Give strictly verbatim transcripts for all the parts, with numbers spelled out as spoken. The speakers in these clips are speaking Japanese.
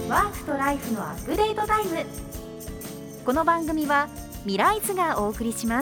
ワークとライフのアップデートタイム。この番組はミライズがお送りします。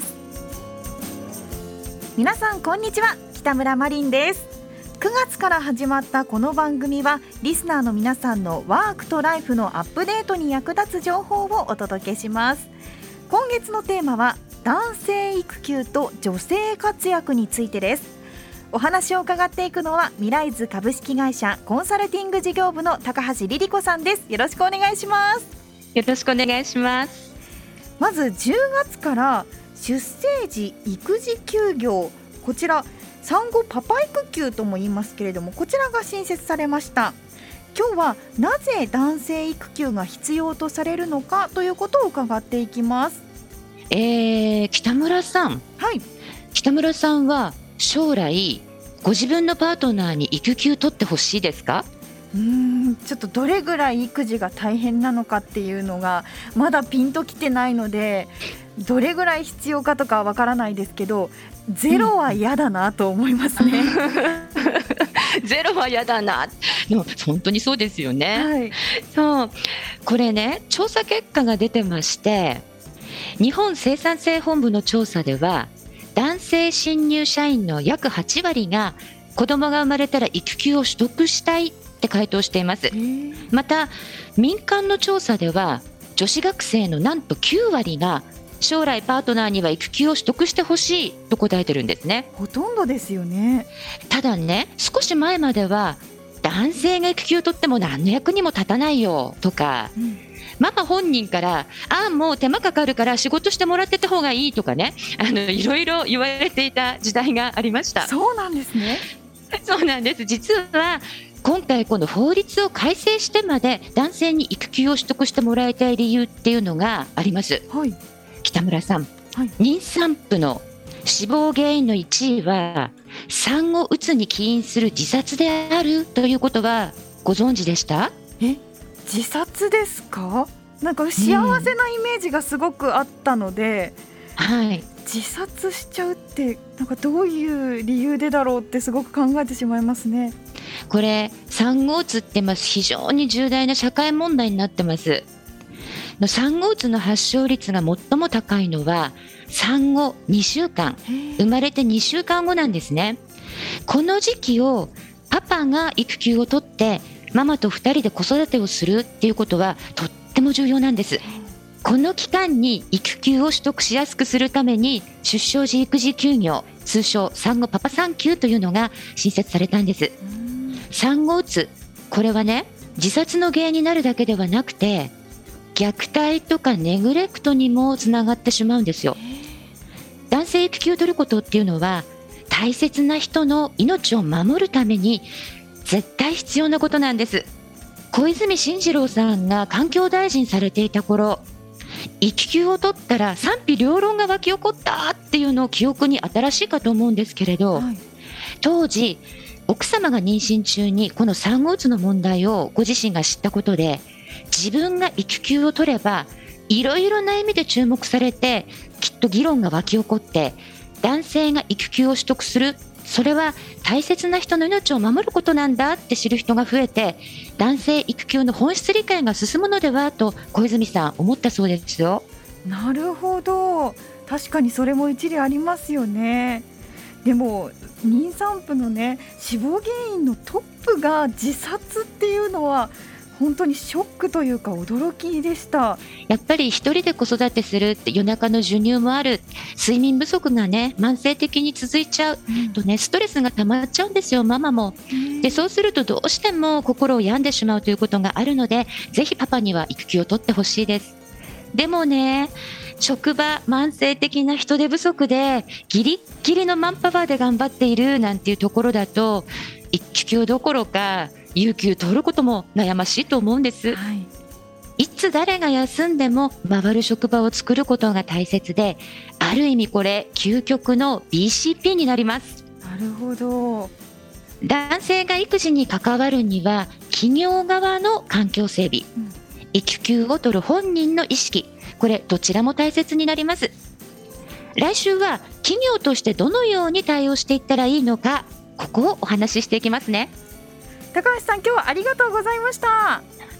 皆さんこんにちは、北村マリンです。くがつから始まったこの番組はリスナーの皆さんのワークとライフのアップデートに役立つ情報をお届けします。今月のテーマは男性育休と女性活躍についてです。お話を伺っていくのはミライズ株式会社コンサルティング事業部の高橋リリ子さんです。よろしくお願いします。 よろしくお願いします。 まずじゅうがつから出生時育児休業、こちら産後パパ育休とも言いますけれども、こちらが新設されました。今日はなぜ男性育休が必要とされるのかということを伺っていきます。 えー、北村さん、 はい、 北村さんは将来ご自分のパートナーに育休取ってほしいですか？ うーんちょっとどれぐらい育児が大変なのかっていうのがまだピンときてないので、どれぐらい必要かとかわからないですけど、ゼロは嫌だなと思いますね、 うん、ゼロは嫌だな。でも本当にそうですよね、 はい、 そうこれね、調査結果が出てまして、日本生産性本部の調査では男性新入社員の約はちわりが子供が生まれたら育休を取得したいって回答しています。また民間の調査では女子学生のなんときゅうわりが将来パートナーには育休を取得してほしいと答えてるんですね。 ほとんどですよね。 ただね、少し前までは男性が育休を取っても何の役にも立たないよとか、うん、ママ本人からああもう手間かかるから仕事してもらってた方がいいとかね、あのいろいろ言われていた時代がありました。 そうなんですね。 そうなんです。実は今回この法律を改正してまで男性に育休を取得してもらいたい理由っていうのがあります、はい、北村さん、はい、妊産婦の死亡原因のいちいは産後うつに起因する自殺であるということはご存知でした？ え、自殺ですか？なんか幸せなイメージがすごくあったので、 うん、はい、 自殺しちゃうってなんかどういう理由でだろうってすごく考えてしまいますね。 これ産後うつってます非常に重大な社会問題になってます。産後うつの発症率が最も高いのは産後にしゅうかん、生まれてにしゅうかんごなんですね。この時期をパパが育休を取ってママとふたりで子育てをするっていうことはとっても重要なんです。この期間に育休を取得しやすくするために出生時育児休業、通称産後パパ産休というのが新設されたんです。産後うつ、これはね、自殺の原因になるだけではなくて虐待とかネグレクトにもつながってしまうんですよ。男性育休を取ることっていうのは大切な人の命を守るために絶対必要なことなんです。小泉進次郎さんが環境大臣されていた頃、育休を取ったら賛否両論が湧き起こったっていうのを記憶に新しいかと思うんですけれど、はい、当時奥様が妊娠中にこの産後うつの問題をご自身が知ったことで、自分が育休を取ればいろいろな意味で注目されて、きっと議論が湧き起こって男性が育休を取得する、それは大切な人の命を守ることなんだって知る人が増えて、男性育休の本質理解が進むのではと小泉さん思ったそうですよ。 なるほど、確かにそれも一理ありますよね。でも妊産婦のね、死亡原因のトップが自殺っていうのは本当にショックというか驚きでした。 やっぱり一人で子育てするって夜中の授乳もある、睡眠不足がね慢性的に続いちゃう、うん、とねストレスが溜まっちゃうんですよ、ママも。でそうするとどうしても心を病んでしまうということがあるので、ぜひパパには育休を取ってほしいです。でもね、職場慢性的な人手不足でギリッギリのマンパワーで頑張っているなんていうところだと、育休どころか有給取ることも悩ましいと思うんです、はい、いつ誰が休んでも回る職場を作ることが大切で、ある意味これ究極の ビーシーピー になります。 なるほど。 男性が育児に関わるには企業側の環境整備、うん、育休を取る本人の意識、これどちらも大切になります。来週は企業としてどのように対応していったらいいのか、ここをお話ししていきますね。 高橋さん、今日はありがとうございました。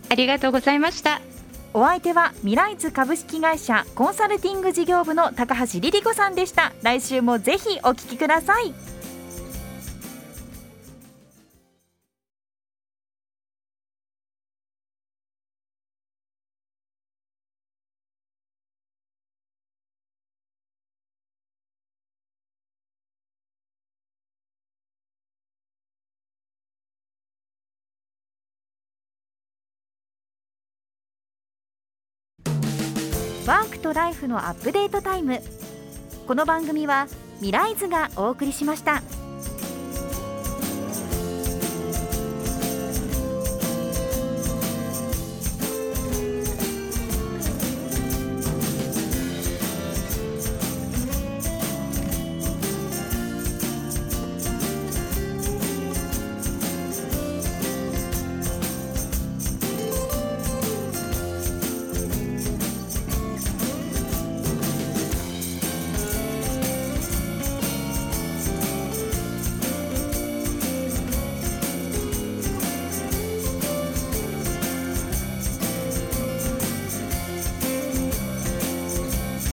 ありがとうございました。 お相手はミライズ株式会社コンサルティング事業部の高橋リリ子さんでした。来週もぜひお聞きください。ワークとライフのアップデートタイム。この番組はミライズがお送りしました。